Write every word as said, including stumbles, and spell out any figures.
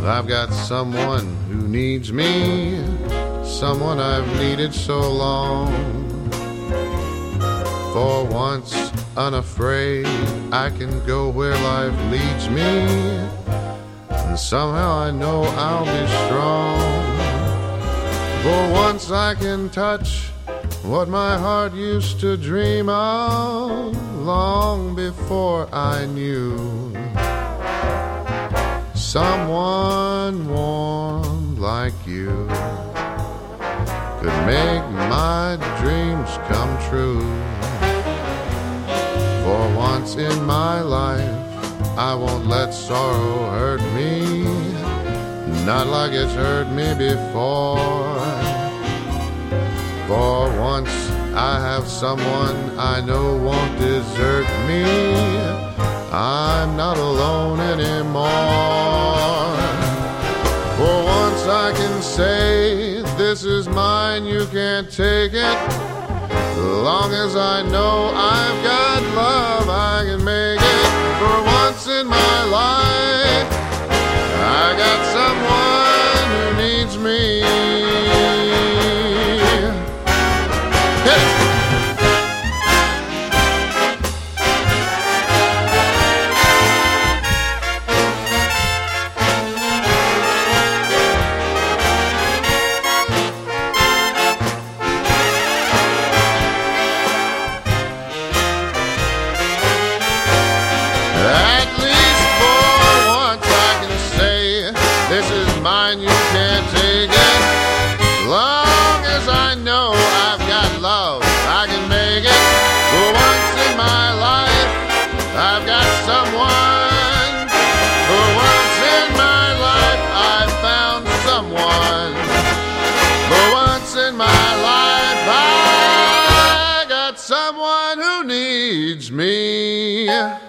I've got someone who needs me, someone I've needed so long. For once unafraid, I can go where life leads me, and somehow I know I'll be strong. For once I can touch what my heart used to dream of long before I knew someone warm like you could make my dreams come true. For once in my life, I won't let sorrow hurt me, not like it's hurt me before. For once I have someone I know won't desert me, I'm not alone anymore. For once I can say, this is mine, you can't take it. Long as I know I've got love, I can make it. For once in my life, I got someone who needs me. Hit it! This is mine, you can't take it. Long as I know I've got love, I can make it. For once in my life, I've got someone. For once in my life, I've found someone. For once in my life, I got someone who needs me.